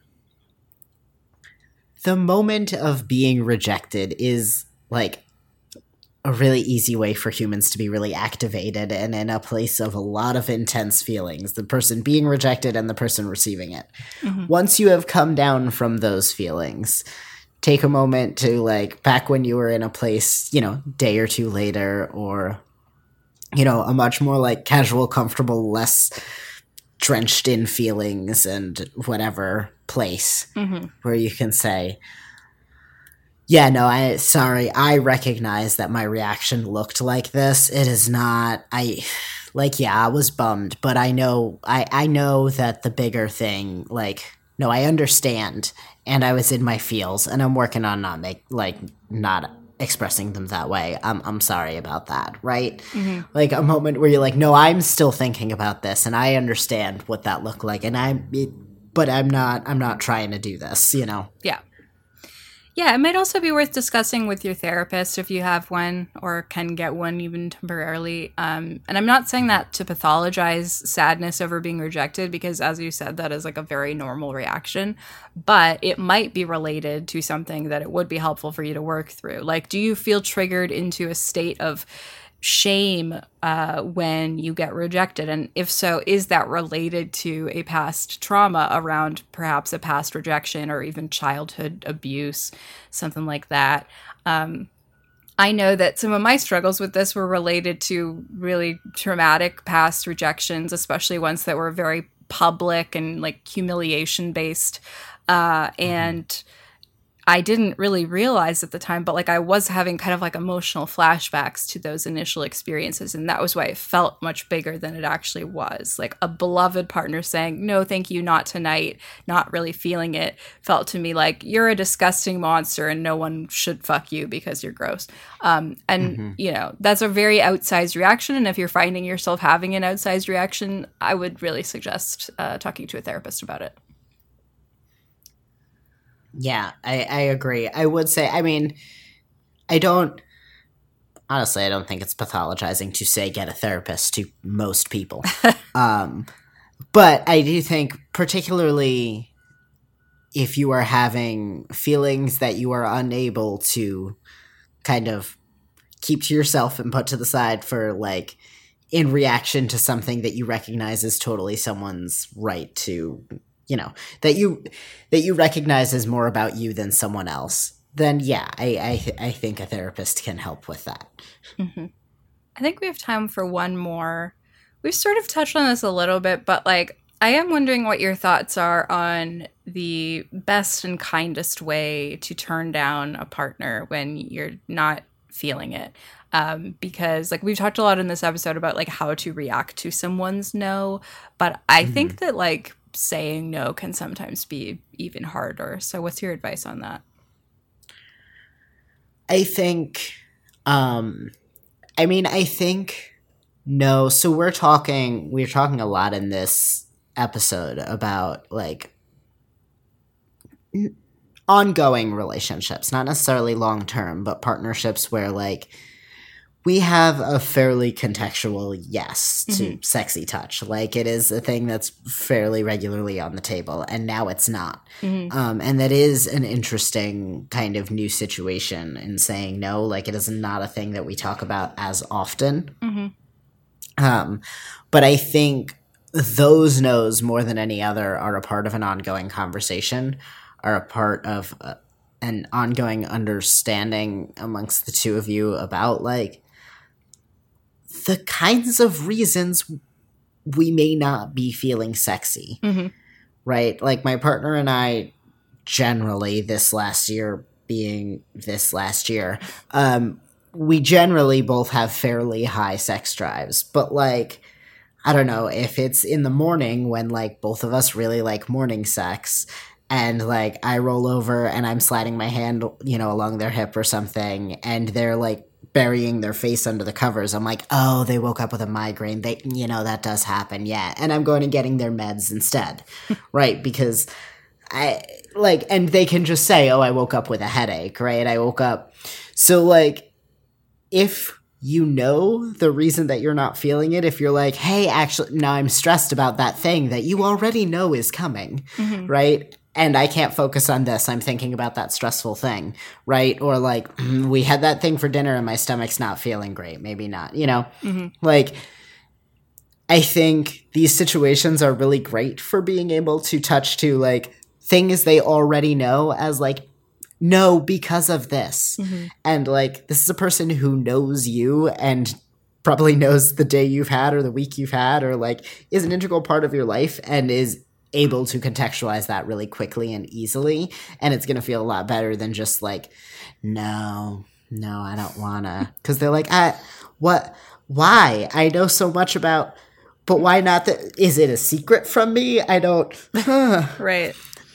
the moment of being rejected is, like, a really easy way for humans to be really activated and in a place of a lot of intense feelings, the person being rejected and the person receiving it. Mm-hmm. Once you have come down from those feelings, take a moment to, like, back when you were in a place, you know, day or two later, or, you know, a much more, like, casual, comfortable, less drenched in feelings and whatever place, mm-hmm. where you can say, yeah, no, I, sorry, I recognize that my reaction looked like this. It is not, I, like, yeah, I was bummed, but I know, I, I know that the bigger thing, like, no, I understand, and I was in my feels, and I'm working on not make, like, not expressing them that way. I'm, I'm sorry about that, right? Mm-hmm. Like, a moment where you're like, no, I'm still thinking about this, and I understand what that looked like, and I'm, it, but I'm not, I'm not trying to do this, you know? Yeah. Yeah, it might also be worth discussing with your therapist if you have one or can get one even temporarily. Um, and I'm not saying that to pathologize sadness over being rejected, because as you said, that is like a very normal reaction. But it might be related to something that it would be helpful for you to work through. Like, do you feel triggered into a state of shame uh, when you get rejected? And if so, is that related to a past trauma around perhaps a past rejection or even childhood abuse, something like that? Um, I know that some of my struggles with this were related to really traumatic past rejections, especially ones that were very public and like humiliation based. Uh, and mm-hmm. I didn't really realize at the time, but like I was having kind of like emotional flashbacks to those initial experiences. And that was why it felt much bigger than it actually was. Like a beloved partner saying, no, thank you, not tonight, not really feeling it, felt to me like you're a disgusting monster and no one should fuck you because you're gross. Um, and, mm-hmm. you know, that's a very outsized reaction. And if you're finding yourself having an outsized reaction, I would really suggest uh, talking to a therapist about it. Yeah, I, I agree. I would say, I mean, I don't, honestly, I don't think it's pathologizing to say get a therapist to most people. um, but I do think particularly if you are having feelings that you are unable to kind of keep to yourself and put to the side for like in reaction to something that you recognize as totally someone's right to, you know, that you that you recognize as more about you than someone else, then yeah, I I, I think a therapist can help with that. Mm-hmm. I think we have time for one more. We've sort of touched on this a little bit, but like I am wondering what your thoughts are on the best and kindest way to turn down a partner when you're not feeling it. Um, because like we've talked a lot in this episode about like how to react to someone's no, but I mm-hmm. think that like saying no can sometimes be even harder. So what's your advice on that? I think, um, I mean, I think no. So we're talking, we're talking a lot in this episode about like n- ongoing relationships, not necessarily long-term, but partnerships where like we have a fairly contextual yes to mm-hmm. sexy touch. Like it is a thing that's fairly regularly on the table, and now it's not. Mm-hmm. Um, and that is an interesting kind of new situation in saying no. Like it is not a thing that we talk about as often. Mm-hmm. Um, but I think those no's more than any other are a part of an ongoing conversation, are a part of uh, an ongoing understanding amongst the two of you about like, the kinds of reasons we may not be feeling sexy, mm-hmm. right? Like my partner and I generally this last year being this last year, um, we generally both have fairly high sex drives, but like, I don't know if it's in the morning when like both of us really like morning sex and like I roll over and I'm sliding my hand, you know, along their hip or something and they're like burying their face under the covers. I'm like, oh, they woke up with a migraine. They, you know, that does happen. Yeah. And I'm going and getting their meds instead. Right. Because I like, and they can just say, oh, I woke up with a headache. Right. I woke up. So like, if you know the reason that you're not feeling it, if you're like, hey, actually, now I'm stressed about that thing that you already know is coming. Mm-hmm. Right. And I can't focus on this. I'm thinking about that stressful thing, right? Or like, we had that thing for dinner and my stomach's not feeling great. Maybe not, you know? Mm-hmm. Like, I think these situations are really great for being able to touch to, like, things they already know as, like, no, because of this. Mm-hmm. And, like, this is a person who knows you and probably knows the day you've had or the week you've had or, like, is an integral part of your life and is able to contextualize that really quickly and easily, and it's gonna feel a lot better than just like, no, no, I don't wanna, because they're like, I, what, why? I know so much about, but why not? The, is it a secret from me? I don't. Right.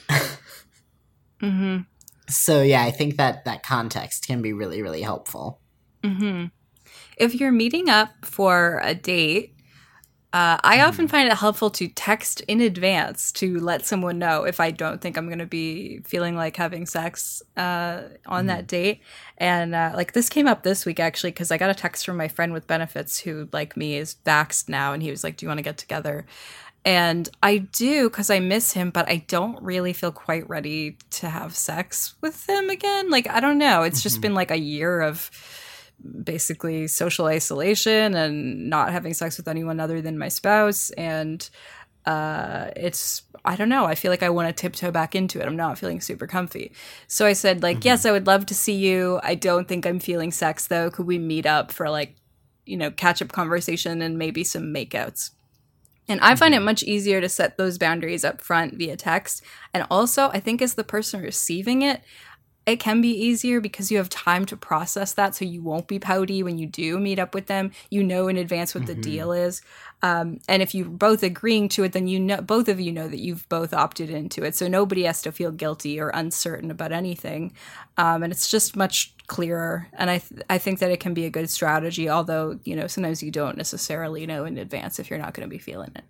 Mm-hmm. So yeah, I think that that context can be really, really helpful. Mm-hmm. If you're meeting up for a date, Uh, I mm. often find it helpful to text in advance to let someone know if I don't think I'm going to be feeling like having sex uh, on mm. that date. And uh, like this came up this week, actually, because I got a text from my friend with benefits who, like me, is vaxxed now. And he was like, do you want to get together? And I do, because I miss him, but I don't really feel quite ready to have sex with him again. Like, I don't know. It's mm-hmm. just been like a year of basically social isolation and not having sex with anyone other than my spouse. And uh, it's, I don't know. I feel like I want to tiptoe back into it. I'm not feeling super comfy. So I said, like, mm-hmm. yes, I would love to see you. I don't think I'm feeling sex, though. Could we meet up for, like, you know, catch-up conversation and maybe some makeouts? And I find it much easier to set those boundaries up front via text. And also, I think as the person receiving it, it can be easier because you have time to process that, so you won't be pouty when you do meet up with them. You know in advance what mm-hmm. the deal is. Um, and if you're both agreeing to it, then you know both of you know that you've both opted into it. So nobody has to feel guilty or uncertain about anything. Um, and it's just much clearer. And I th- I think that it can be a good strategy, although, you know, sometimes you don't necessarily know in advance if you're not going to be feeling it.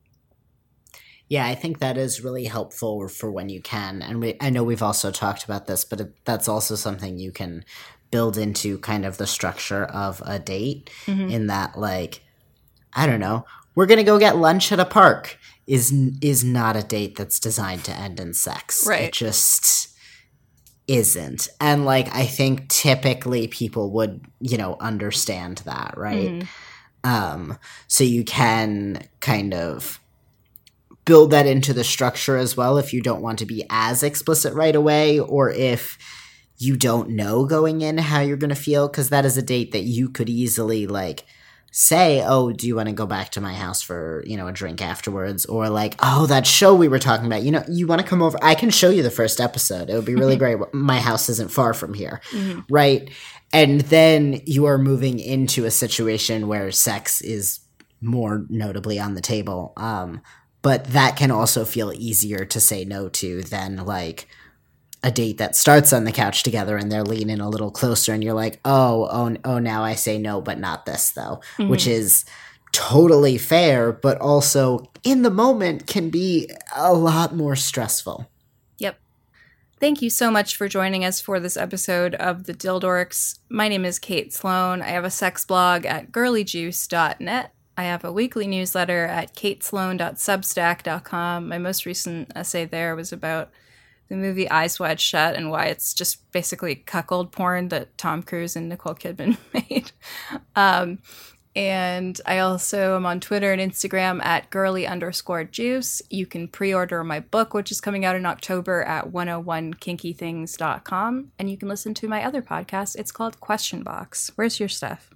Yeah, I think that is really helpful for when you can. And we, I know we've also talked about this, but it, that's also something you can build into kind of the structure of a date mm-hmm. in that, like, I don't know, we're going to go get lunch at a park is is not a date that's designed to end in sex. Right. It just isn't. And, like, I think typically people would, you know, understand that, right? Mm-hmm. Um, so you can kind of build that into the structure as well if you don't want to be as explicit right away, or if you don't know going in how you're going to feel, because that is a date that you could easily, like, say, oh, do you want to go back to my house for, you know, a drink afterwards? Or like, oh, that show we were talking about, you know, you want to come over? I can show you the first episode. It would be really great. My house isn't far from here, mm-hmm. right? And then you are moving into a situation where sex is more notably on the table. Um, But that can also feel easier to say no to than, like, a date that starts on the couch together and they're leaning a little closer and you're like, oh, oh, oh, now I say no, but not this, though, mm-hmm. which is totally fair, but also in the moment can be a lot more stressful. Yep. Thank you so much for joining us for this episode of The Dildorks. My name is Kate Sloan. I have a sex blog at girly juice dot net. I have a weekly newsletter at kate sloan dot substack dot com. My most recent essay there was about the movie Eyes Wide Shut and why it's just basically cuckold porn that Tom Cruise and Nicole Kidman made. Um, and I also am on Twitter and Instagram at girly underscore juice. You can pre-order my book, which is coming out in October, at one oh one kinky things dot com. And you can listen to my other podcast. It's called Question Box. Where's your stuff?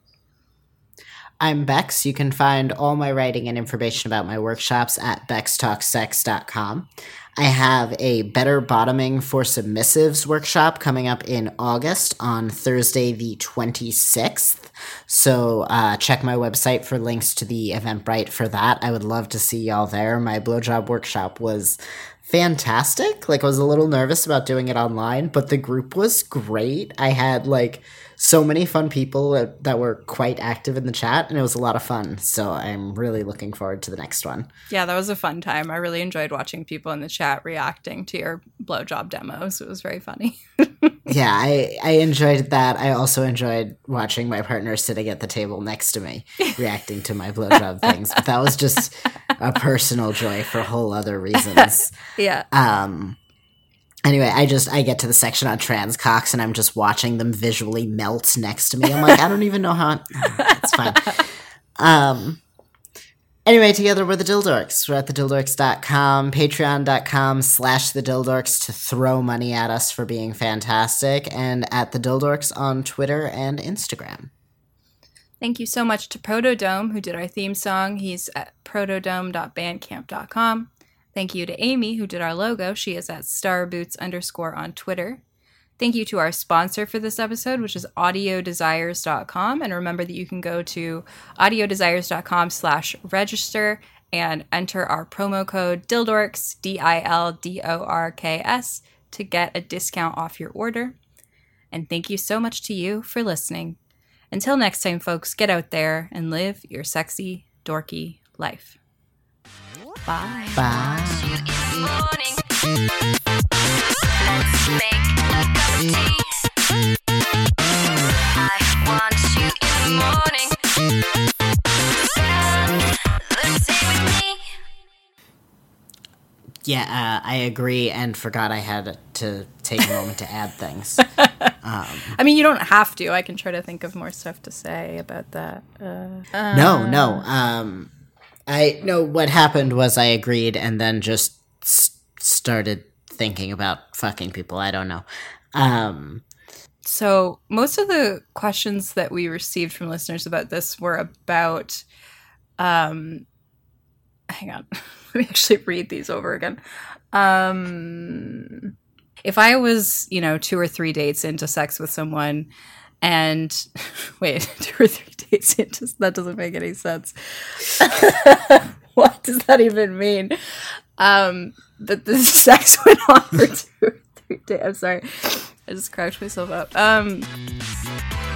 I'm Bex. You can find all my writing and information about my workshops at bex talk sex dot com. I have a Better Bottoming for Submissives workshop coming up in August on Thursday the twenty-sixth. So uh, check my website for links to the Eventbrite for that. I would love to see y'all there. My blowjob workshop was fantastic. Like, I was a little nervous about doing it online, but the group was great. I had, like, so many fun people that, that were quite active in the chat, and it was a lot of fun. So I'm really looking forward to the next one. Yeah, that was a fun time. I really enjoyed watching people in the chat reacting to your blowjob demos. It was very funny. Yeah, I, I enjoyed that. I also enjoyed watching my partner sitting at the table next to me reacting to my blowjob things. But that was just a personal joy for whole other reasons. Yeah. Um. Anyway, I just, I get to the section on trans cocks and I'm just watching them visually melt next to me. I'm like, I don't even know how, it's fine. Um, anyway, together we're the Dildorks. We're at the dildorks dot com, patreon dot com slash the Dildorks to throw money at us for being fantastic, and at the Dildorks on Twitter and Instagram. Thank you so much to Protodome, who did our theme song. He's at protodome dot bandcamp dot com. Thank you to Amy, who did our logo. She is at starboots underscore on Twitter. Thank you to our sponsor for this episode, which is audio desires dot com. And remember that you can go to audio desires dot com slash register and enter our promo code DILDORKS, D I L D O R K S, to get a discount off your order. And thank you so much to you for listening. Until next time, folks, get out there and live your sexy, dorky life. Bye. Bye. Let's make a cup of tea. I want you in the morning. Let's stay with me. Yeah, uh, I agree, and forgot I had to take a moment to add things. Um, I mean, you don't have to. I can try to think of more stuff to say about that. Uh, no, no. Um, I no. What happened was I agreed, and then just s- started thinking about fucking people. I don't know. Um, so most of the questions that we received from listeners about this were about. Um, hang on, let me actually read these over again. Um, if I was, you know, two or three dates into sex with someone, and wait, two or three dates into that doesn't make any sense. What does that even mean? Um, that the sex went on for two or three days. I'm sorry, I just cracked myself up. Um.